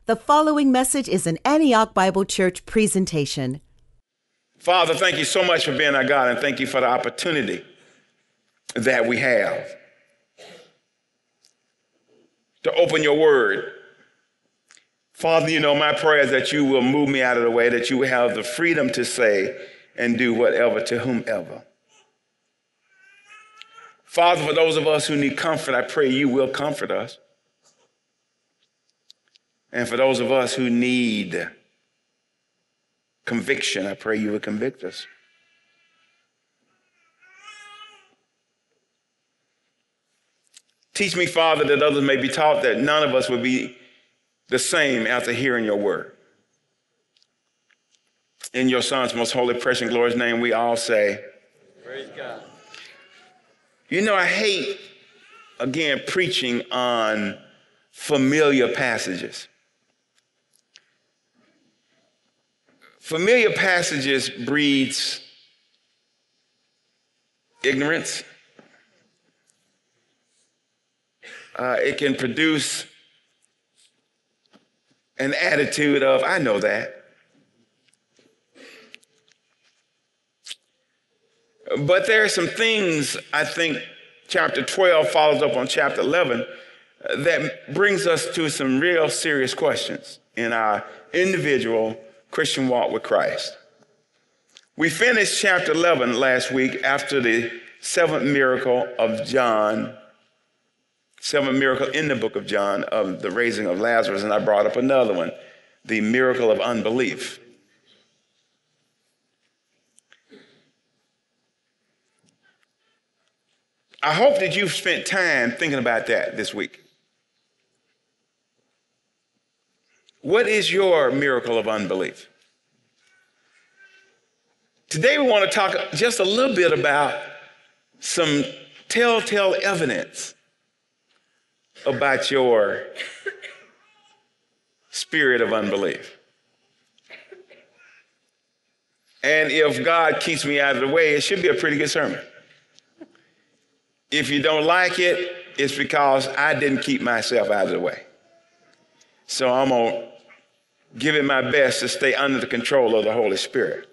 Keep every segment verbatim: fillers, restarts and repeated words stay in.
The following message is an Antioch Bible Church presentation. Father, thank you so much for being our God, and thank you for the opportunity that we have to open your word. Father, you know my prayer is that you will move me out of the way, that you will have the freedom to say and do whatever to whomever. Father, for those of us who need comfort, I pray you will comfort us. And for those of us who need conviction, I pray you will convict us. Teach me, Father, that others may be taught, that none of us will be the same after hearing your word. In your Son's most holy, precious, and glorious name, we all say, praise God. You know, I hate, again, preaching on familiar passages. Familiar passages breeds ignorance. Uh, it can produce an attitude of, I know that. But there are some things, I think, chapter twelve follows up on chapter eleven, uh, that brings us to some real serious questions in our individual Christian walk with Christ. We finished chapter eleven last week after the seventh miracle of John, seventh miracle in the book of John of the raising of Lazarus, and I brought up another one, the miracle of unbelief. I hope that you've spent time thinking about that this week. What is your miracle of unbelief? Today we want to talk just a little bit about some telltale evidence about your spirit of unbelief. And if God keeps me out of the way, it should be a pretty good sermon. If you don't like it, it's because I didn't keep myself out of the way. So I'm going to give it my best to stay under the control of the Holy Spirit.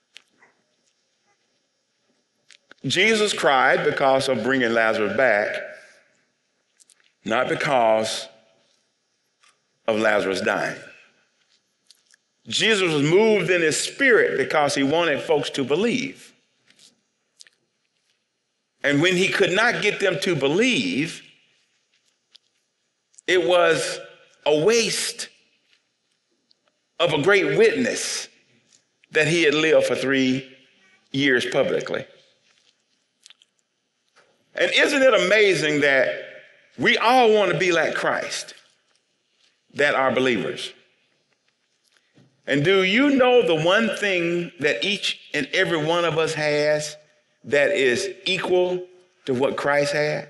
Jesus cried because of bringing Lazarus back, not because of Lazarus dying. Jesus was moved in his spirit because he wanted folks to believe. And when he could not get them to believe, it was a waste of a great witness that he had lived for three years publicly. And isn't it amazing that we all want to be like Christ, that are believers? And do you know the one thing that each and every one of us has that is equal to what Christ had?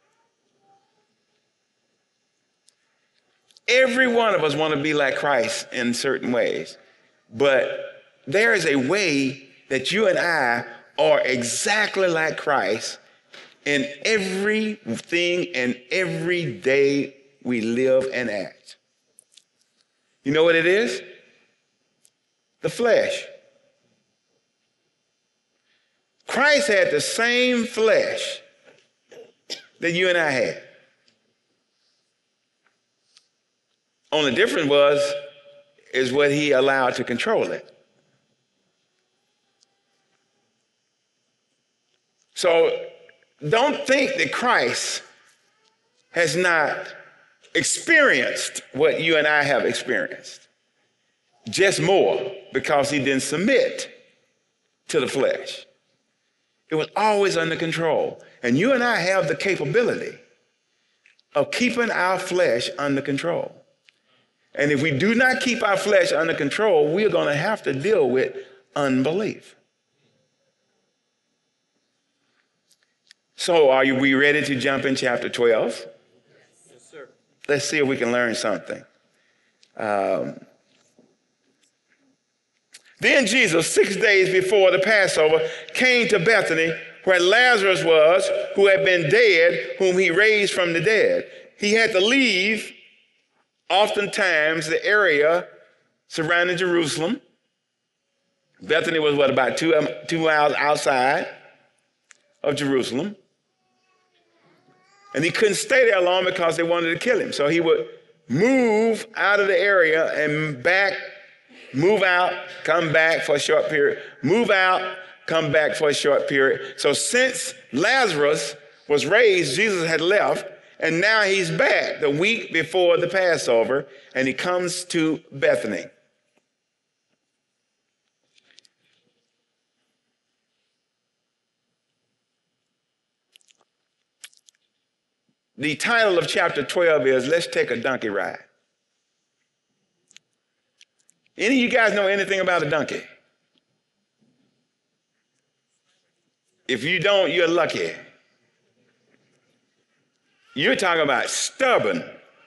Every one of us want to be like Christ in certain ways, but there is a way that you and I are exactly like Christ in everything and every day we live and act. You know what it is? The flesh. Christ had the same flesh that you and I had. Only difference was, is what he allowed to control it. So don't think that Christ has not experienced what you and I have experienced. Just more, because he didn't submit to the flesh. It was always under control. And you and I have the capability of keeping our flesh under control. And if we do not keep our flesh under control, we're going to have to deal with unbelief. So are you, we ready to jump in chapter twelve? Yes, sir. Let's see if we can learn something. Um, Then Jesus, six days before the Passover, came to Bethany, where Lazarus was, who had been dead, whom he raised from the dead. He had to leave oftentimes the area surrounding Jerusalem. Bethany was what, about two, um, two miles outside of Jerusalem. And he couldn't stay there long because they wanted to kill him. So he would move out of the area and back, move out, come back for a short period, move out, come back for a short period. So since Lazarus was raised, Jesus had left, and now he's back the week before the Passover, and he comes to Bethany. The title of chapter twelve is, Let's Take a Donkey Ride. Any of you guys know anything about a donkey? If you don't, you're lucky. You're talking about stubborn,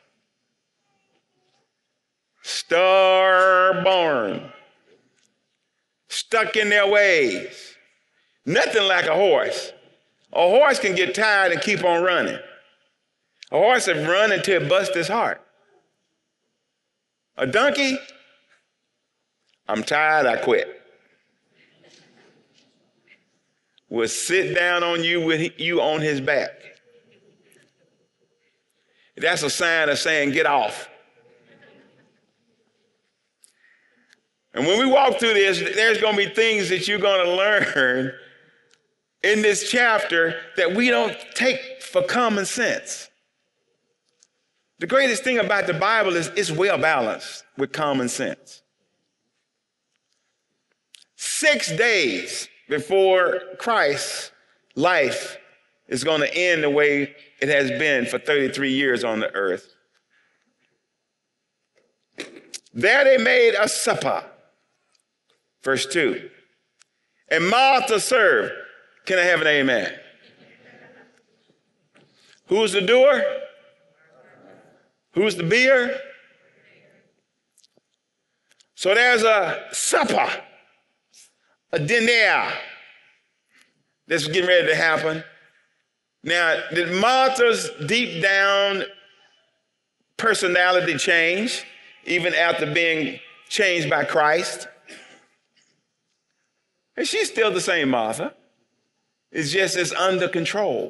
stubborn, stuck in their ways. Nothing like a horse. A horse can get tired and keep on running. A horse will run until it busts his heart. A donkey, I'm tired, I quit. Will sit down on you with you on his back. That's a sign of saying, get off. And when we walk through this, there's going to be things that you're going to learn in this chapter that we don't take for common sense. The greatest thing about the Bible is it's well balanced with common sense. Six days before Christ's life is going to end the way it has been for thirty-three years on the earth. There they made a supper. Verse two. And Martha served. Can I have an amen? Who's the doer? Who's the beer? So there's a supper, a dinner that's getting ready to happen. Now, did Martha's deep down personality change even after being changed by Christ? And she's still the same Martha. It's just it's under control.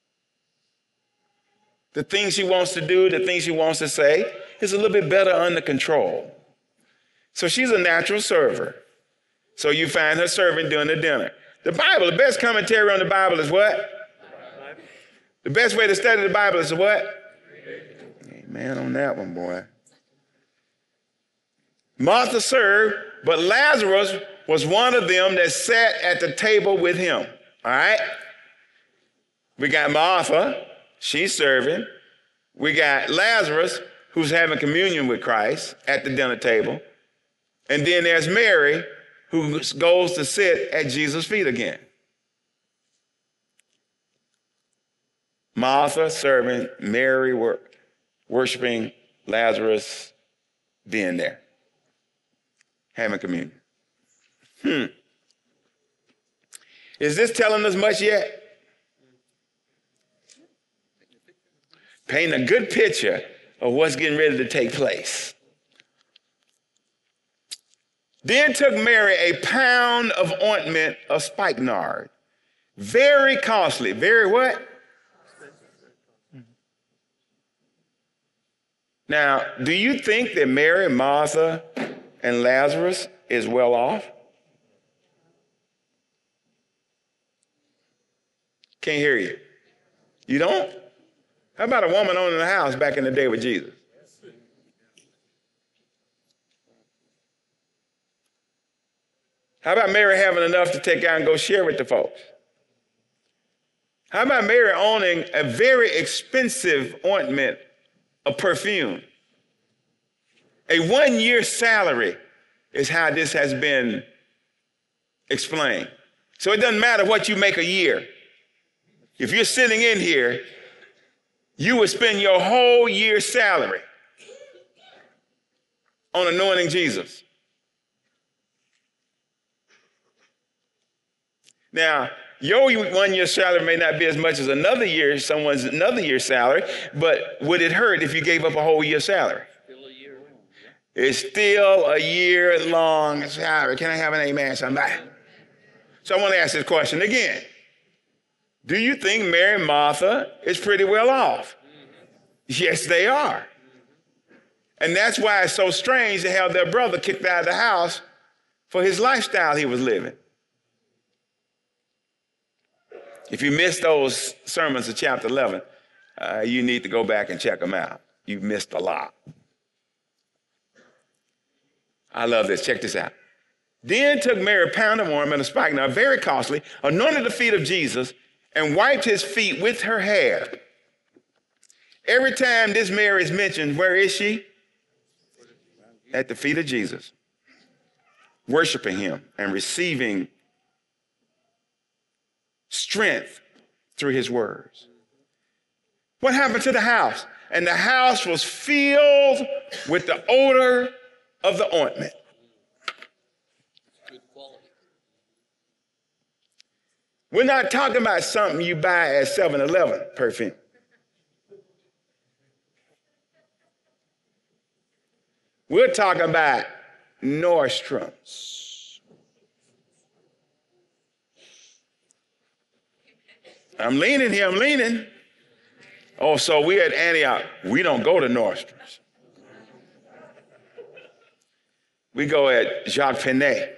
The things she wants to do, the things she wants to say is a little bit better under control. So she's a natural server. So you find her serving during the dinner. The Bible, the best commentary on the Bible is what? The best way to study the Bible is what? Amen on that one, boy. Martha served, but Lazarus was one of them that sat at the table with him. All right? We got Martha. She's serving. We got Lazarus, who's having communion with Christ at the dinner table. And then there's Mary, who goes to sit at Jesus' feet again. Martha serving, Mary work, worshiping, Lazarus being there, having communion. Hmm. Is this telling us much yet? Paint a good picture of what's getting ready to take place. Then took Mary a pound of ointment of spikenard, very costly. Very what? Now, do you think that Mary, Martha, and Lazarus is well off? Can't hear you. You don't? How about a woman owning a house back in the day with Jesus? How about Mary having enough to take out and go share with the folks? How about Mary owning a very expensive ointment of perfume? A one-year salary is how this has been explained. So it doesn't matter what you make a year. If you're sitting in here, you would spend your whole year's salary on anointing Jesus. Now, your one year's salary may not be as much as another year, someone's another year's salary, but would it hurt if you gave up a whole year's salary? It's still a year long. Can I have an amen, somebody? So I want to ask this question again. Do you think Mary and Martha is pretty well off? Yes, they are. And that's why it's so strange to have their brother kicked out of the house for his lifestyle he was living. If you missed those sermons of chapter eleven, uh, you need to go back and check them out. You missed a lot. I love this. Check this out. Then took Mary a pound of ointment and a spikenard, very costly, anointed the feet of Jesus, and wiped his feet with her hair. Every time this Mary is mentioned, where is she? At the feet of Jesus, worshiping him and receiving strength through his words. What happened to the house? And the house was filled with the odor of the ointment. Good quality. We're not talking about something you buy at seven eleven perfume. We're talking about Nordstrom's. I'm leaning here, I'm leaning. Oh, so we at Antioch, we don't go to Nordstrom's. We go at Jacques Penney.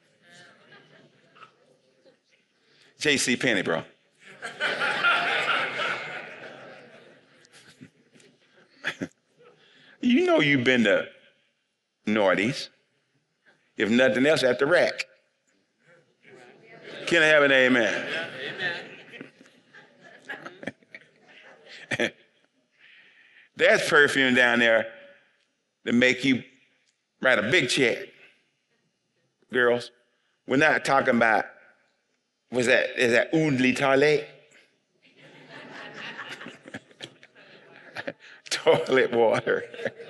J C Penney, bro. You know you've been to Nordy's. If nothing else, at the rack. Can I have an amen? Amen. There's perfume down there to make you write a big check. Girls, we're not talking about, was that, is that Oud de Toilette? Toilet water.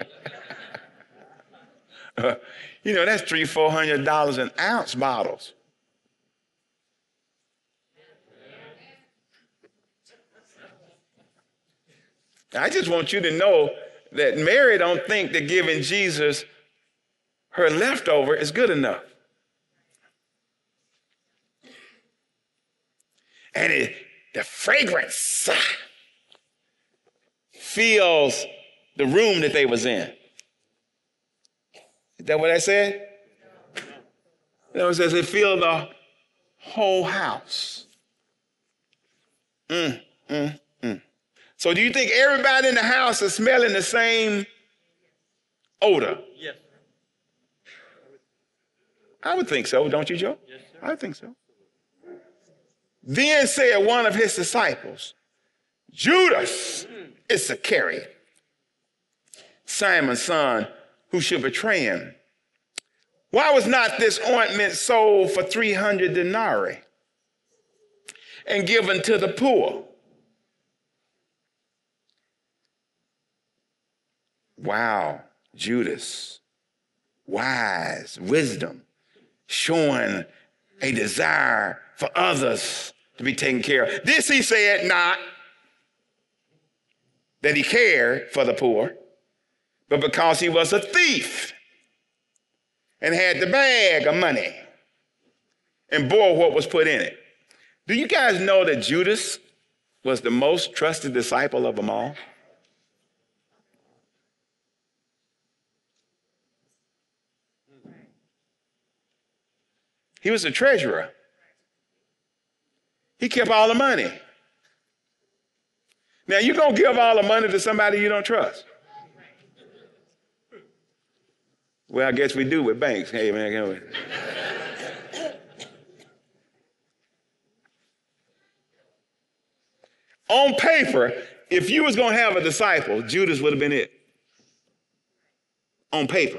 uh, you know, that's three, four hundred dollars an ounce bottles. I just want you to know that Mary don't think that giving Jesus her leftover is good enough. And it, the fragrance fills the room that they was in. Is that what I said? No, it says it filled the whole house. Mm, mm, mm. So do you think everybody in the house is smelling the same odor? Yes. I would think so, don't you, Joe? Yes, sir. I think so. Then said one of his disciples, Judas Iscariot, Simon's son, who should betray him. Why was not this ointment sold for three hundred denarii and given to the poor? Wow, Judas, wise, wisdom, showing a desire for others to be taken care of. This he said not that he cared for the poor, but because he was a thief and had the bag of money and bore what was put in it. Do you guys know that Judas was the most trusted disciple of them all? He was the treasurer. He kept all the money. Now, you're going to give all the money to somebody you don't trust? Well, I guess we do with banks. Hey, man, can we? On paper, if you was going to have a disciple, Judas would have been it. On paper.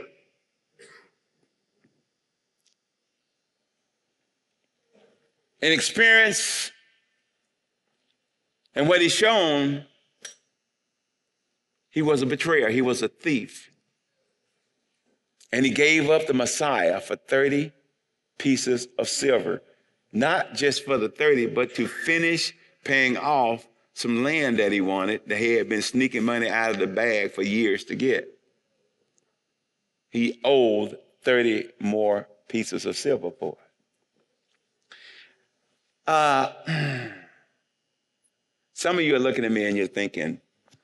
In experience and what he's shown, he was a betrayer. He was a thief. And he gave up the Messiah for thirty pieces of silver, not just for the thirty, but to finish paying off some land that he wanted that he had been sneaking money out of the bag for years to get. he owed thirty more pieces of silver for it. Uh, some of you are looking at me and you're thinking,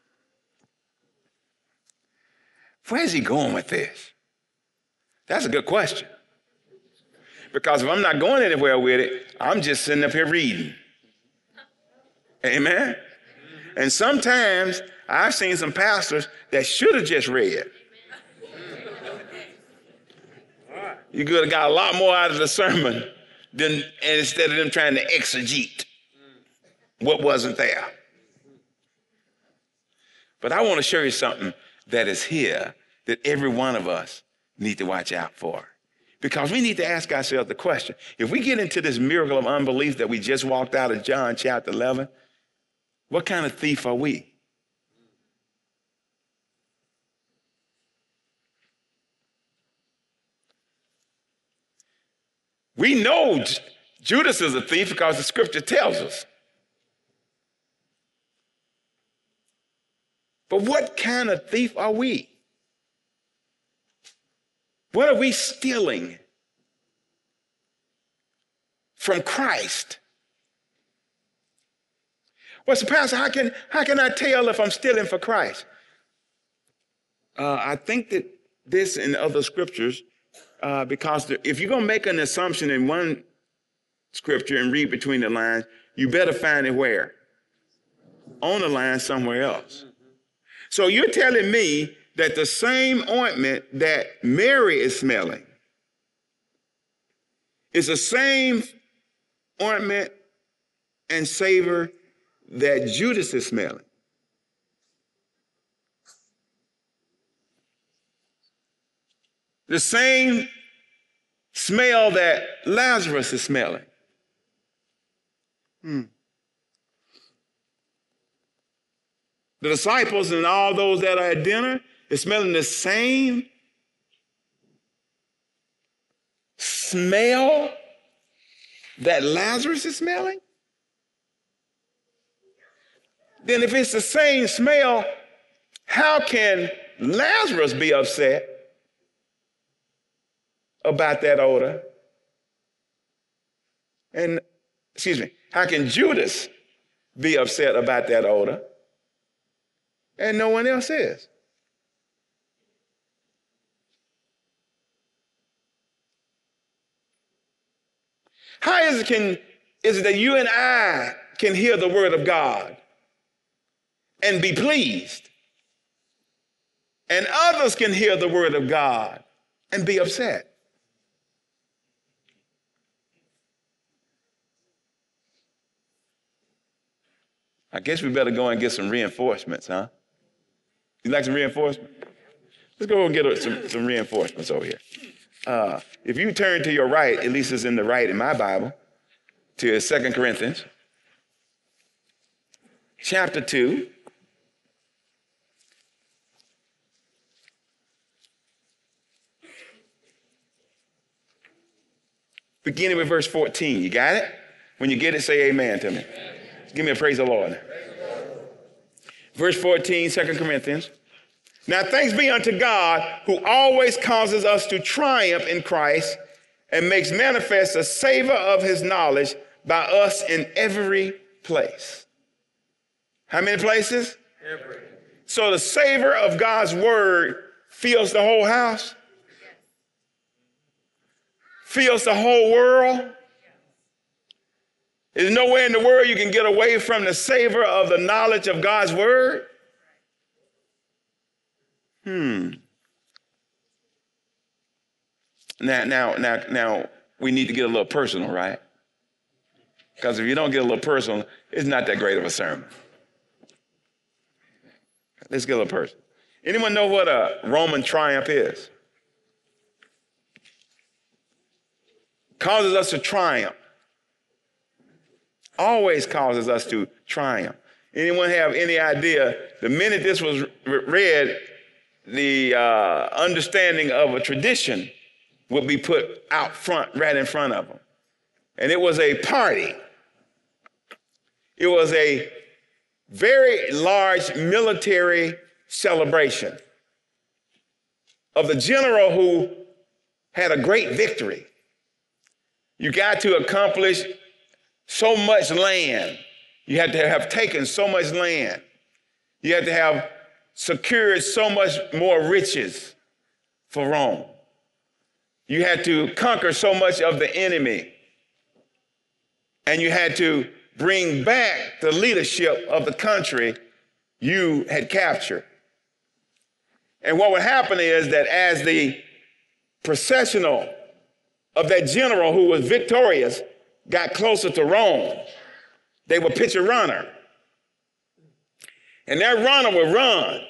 where's he going with this? That's a good question. Because if I'm not going anywhere with it, I'm just sitting up here reading. Amen? And sometimes I've seen some pastors that should have just read. You could have got a lot more out of the sermon than instead of them trying to exegete what wasn't there. But I want to show you something that is here that every one of us need to watch out for. Because we need to ask ourselves the question, if we get into this miracle of unbelief that we just walked out of John chapter eleven, what kind of thief are we? We know Judas is a thief because the scripture tells us. But what kind of thief are we? What are we stealing from Christ? Well, so Pastor, how can, how can I tell if I'm stealing for Christ? Uh, I think that this and other scriptures, uh, because the, if you're going to make an assumption in one scripture and read between the lines, you better find it where? On the line somewhere else. So you're telling me that the same ointment that Mary is smelling is the same ointment and savor that Judas is smelling. The same smell that Lazarus is smelling. Hmm. The disciples and all those that are at dinner, they're smelling the same smell that Lazarus is smelling? Then if it's the same smell, how can Lazarus be upset about that odor? And, excuse me, how can Judas be upset about that odor? And no one else is. How is it, can, is it that you and I can hear the word of God and be pleased, and others can hear the word of God and be upset? I guess we better go and get some reinforcements, huh? You like some reinforcement? Let's go and get some, some reinforcements over here. Uh, if you turn to your right, at least it's in the right in my Bible, to Second Corinthians, chapter two. Beginning with verse fourteen. You got it? When you get it, say amen to me. Amen. Give me a praise the Lord. Verse fourteen, Second Corinthians. Now thanks be unto God who always causes us to triumph in Christ and makes manifest the savor of his knowledge by us in every place. How many places? Every. So the savor of God's word fills the whole house? Fills the whole world? There's nowhere in the world you can get away from the savor of the knowledge of God's word. Hmm. Now, now, now, now, we need to get a little personal, right? Because if you don't get a little personal, it's not that great of a sermon. Let's get a little personal. Anyone know what a Roman triumph is? Causes us to triumph. Always causes us to triumph. Anyone have any idea, the minute this was read, the uh, understanding of a tradition would be put out front, right in front of them. And it was a party. It was a very large military celebration of the general who had a great victory. You got to accomplish so much land. You had to have taken so much land. You had to have secured so much more riches for Rome. You had to conquer so much of the enemy. And you had to bring back the leadership of the country you had captured. And what would happen is that as the processional of that general who was victorious got closer to Rome, they would pitch a runner. And that runner would run.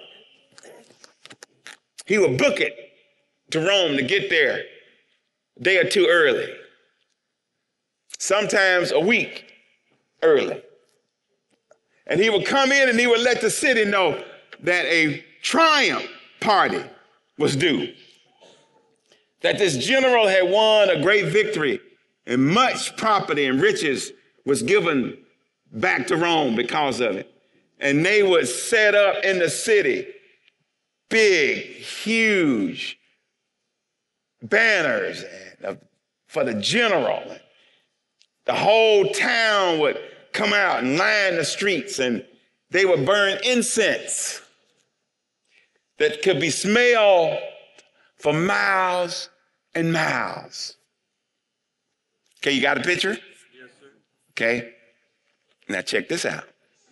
He would book it to Rome to get there a day or two early, sometimes a week early. And he would come in and he would let the city know that a triumph party was due, that this general had won a great victory and much property and riches was given back to Rome because of it. And they would set up in the city big, huge banners for the general. The whole town would come out and line the streets, and they would burn incense that could be smelled for miles and miles. Okay, you got a picture? Yes, sir. Okay, now check this out.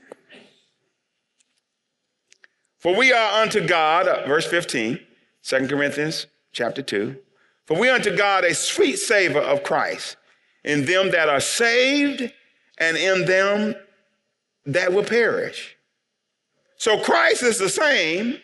For we are unto God, uh, verse fifteen, Second Corinthians chapter two, for we are unto God a sweet savor of Christ in them that are saved and in them that will perish. So Christ is the same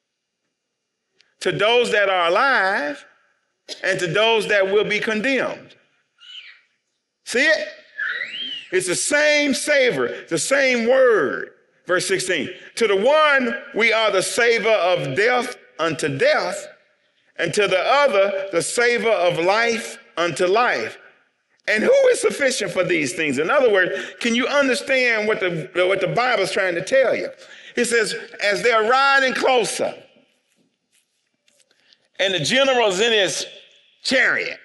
to those that are alive and to those that will be condemned. See it? It's the same savor, the same word. Verse sixteen, to the one we are the savor of death unto death, and to the other the savor of life unto life. And who is sufficient for these things? In other words, can you understand what the, what the Bible is trying to tell you? He says, as they're riding closer, and the general's in his chariot,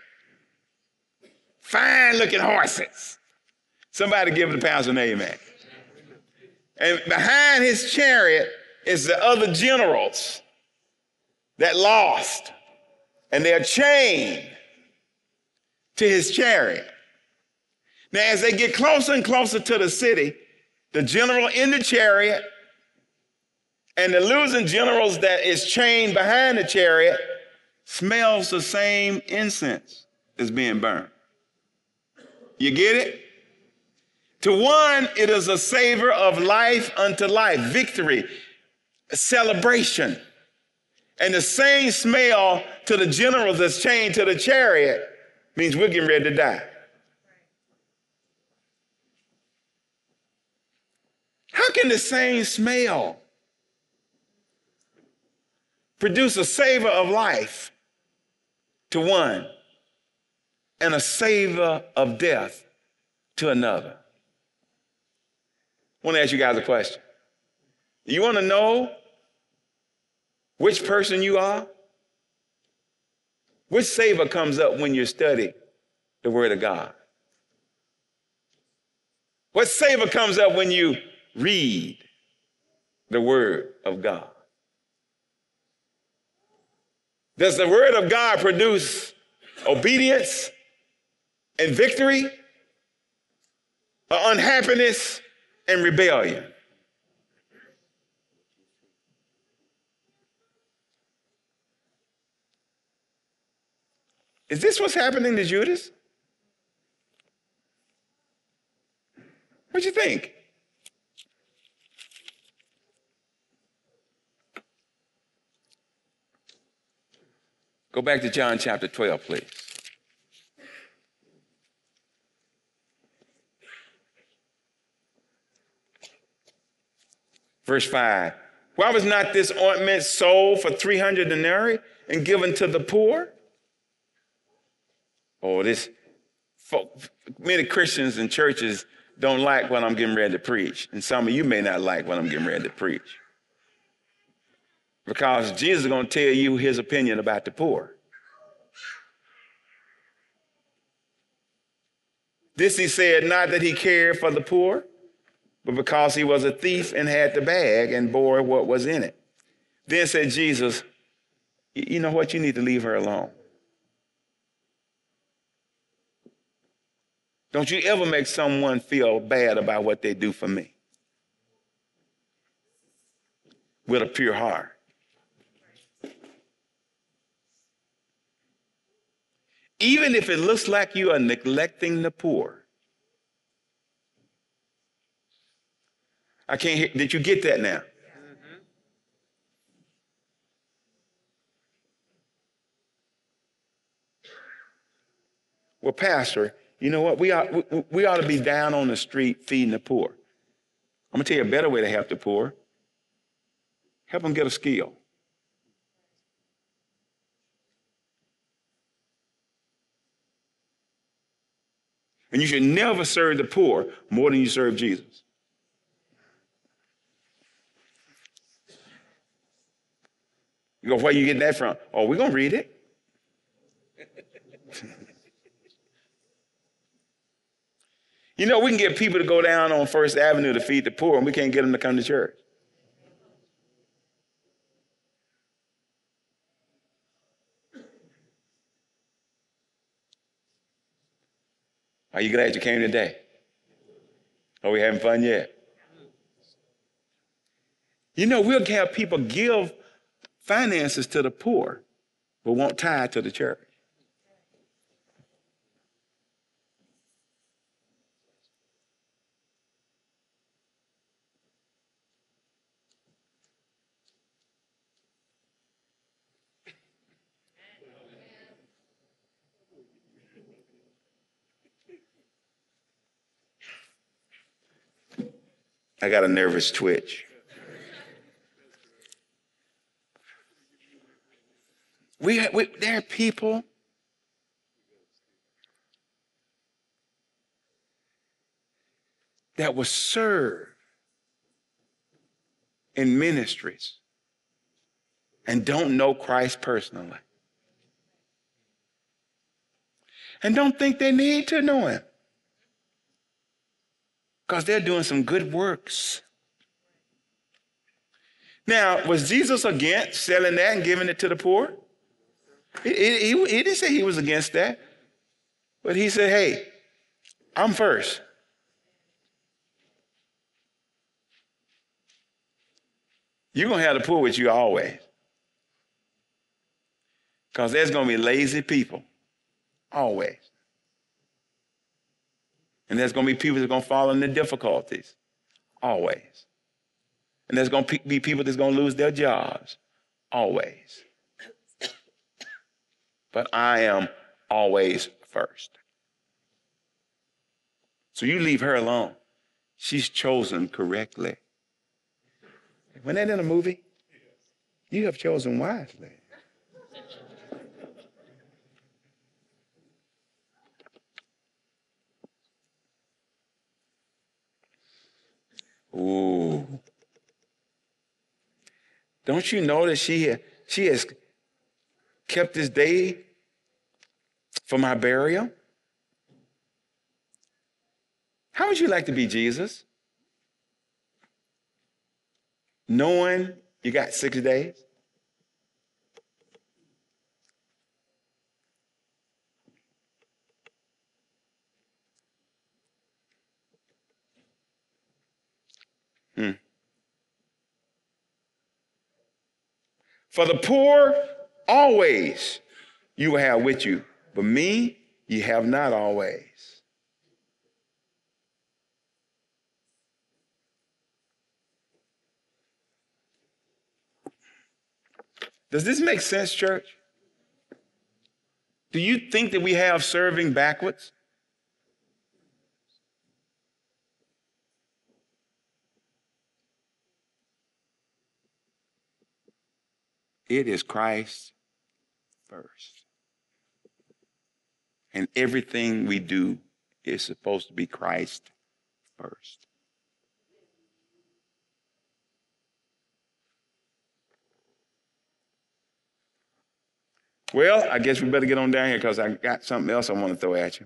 fine looking horses. Somebody give the pastor an amen. And behind his chariot is the other generals that lost, and they're chained to his chariot. Now, as they get closer and closer to the city, the general in the chariot and the losing generals that is chained behind the chariot smells the same incense that's being burned. You get it? To one, it is a savor of life unto life, victory, a celebration. And the same smell to the generals that's chained to the chariot means we're getting ready to die. How can the same smell produce a savor of life to one and a savor of death to another? I want to ask you guys a question. You want to know which person you are? Which savor comes up when you study the Word of God? What savor comes up when you read the Word of God? Does the Word of God produce obedience and victory, or unhappiness and rebellion? Is this what's happening to Judas? What do you think? Go back to John chapter twelve, please. Verse five. Why was not this ointment sold for three hundred denarii and given to the poor? Oh, this, many Christians and churches don't like what I'm getting ready to preach. And some of you may not like what I'm getting ready to preach. Because Jesus is going to tell you his opinion about the poor. This he said, not that he cared for the poor, but because he was a thief and had the bag and bore what was in it. Then said Jesus, you know what? You need to leave her alone. Don't you ever make someone feel bad about what they do for me. With a pure heart. Even if it looks like you are neglecting the poor. I can't hear. Did you get that now? Mm-hmm. Well, Pastor, you know what? We ought, we, we ought to be down on the street feeding the poor. I'm going to tell you a better way to help the poor. Help them get a skill. And you should never serve the poor more than you serve Jesus. You go, where are you getting that from? Oh, we're going to read it. You know, we can get people to go down on First Avenue to feed the poor, and we can't get them to come to church. Are you glad you came today? Are we having fun yet? You know, we'll have people give finances to the poor, but won't tithe to the church. I got a nervous twitch. We, we there are people that will serve in ministries and don't know Christ personally. And don't think they need to know him. Because they're doing some good works. Now, was Jesus against selling that and giving it to the poor? He, he, he didn't say he was against that. But he said, hey, I'm first. You're going to have the poor with you always. Because there's going to be lazy people. Always. And there's going to be people that are going to fall into difficulties. Always. And there's going to be people that's going to lose their jobs. Always. But I am always first. So you leave her alone. She's chosen correctly. Wasn't that in a movie? You have chosen wisely. Ooh. Don't you know that she, she has kept this day for my burial? How would you like to be Jesus? Knowing you got six days? Hmm. For the poor, always you will have with you. But me, you have not always. Does this make sense, church? Do you think that we have serving backwards? It is Christ first. And everything we do is supposed to be Christ first. Well, I guess we better get on down here because I got something else I want to throw at you.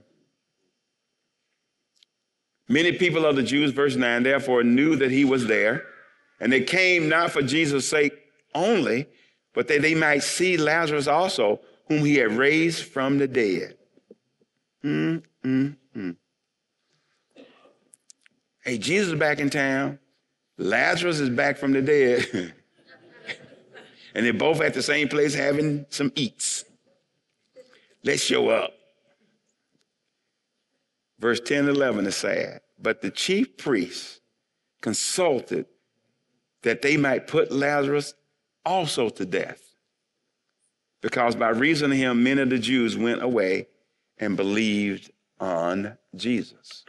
Many people of the Jews, verse nine, therefore knew that he was there, and they came not for Jesus' sake only, but that they might see Lazarus also, whom he had raised from the dead. Mm, mm, mm. Hey, Jesus is back in town. Lazarus is back from the dead. And they're both at the same place having some eats. Let's show up. Verse ten and eleven is sad. But the chief priests consulted that they might put Lazarus also to death, because by reason of him, many of the Jews went away and believed on Jesus.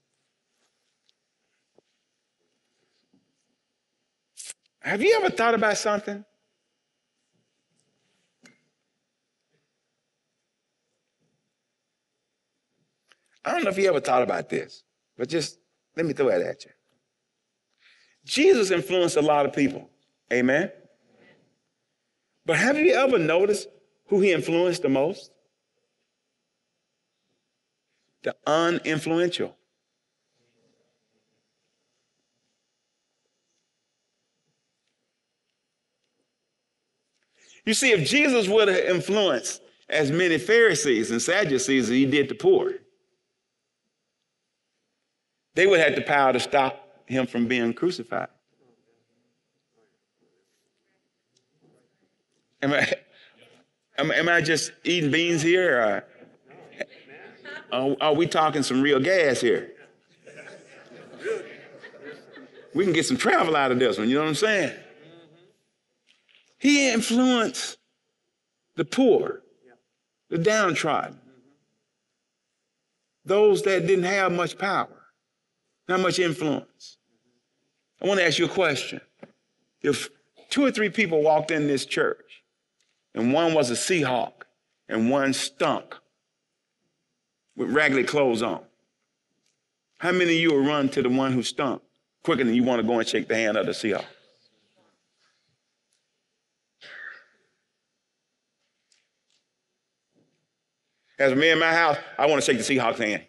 Have you ever thought about something? I don't know if you ever thought about this, but just let me throw it at you. Jesus influenced a lot of people. Amen? But have you ever noticed who he influenced the most? The uninfluential. You see, if Jesus would have influenced as many Pharisees and Sadducees as he did the poor, they would have the power to stop him from being crucified. Am I, am, am I just eating beans here? Or are, are we talking some real gas here? We can get some travel out of this one, you know what I'm saying? He influenced the poor, the downtrodden, those that didn't have much power, not much influence. I want to ask you a question. If two or three people walked in this church and one was a Seahawk and one stunk with raggedy clothes on, how many of you will run to the one who stunk quicker than you want to go and shake the hand of the Seahawk? As for me in my house, I want to shake the Seahawks hand.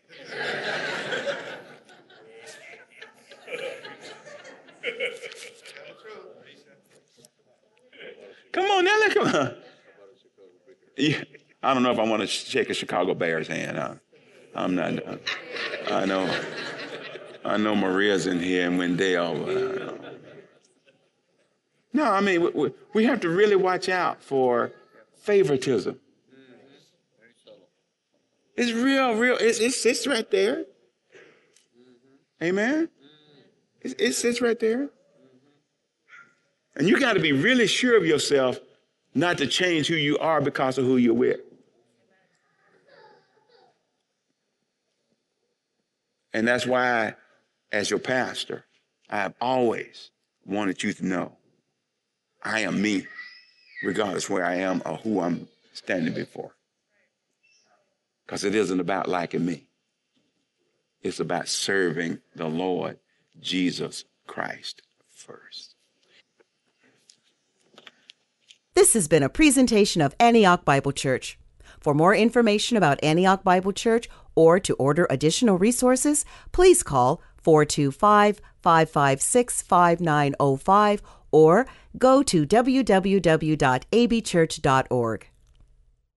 Come on now, come on. Yeah, I don't know if I want to shake a Chicago Bears hand. I, I'm not. Uh, I know. I know Maria's in here and Wendell. But I don't. No, I mean we, we have to really watch out for favoritism. It's real, real. It, it sits right there. Amen. It, it sits right there. And you got to be really sure of yourself not to change who you are because of who you're with. And that's why, as your pastor, I have always wanted you to know I am me, regardless where I am or who I'm standing before. Because it isn't about liking me. It's about serving the Lord Jesus Christ first. This has been a presentation of Antioch Bible Church. For more information about Antioch Bible Church or to order additional resources, please call four two five, five five six, five nine zero five or go to w w w dot a b church dot org.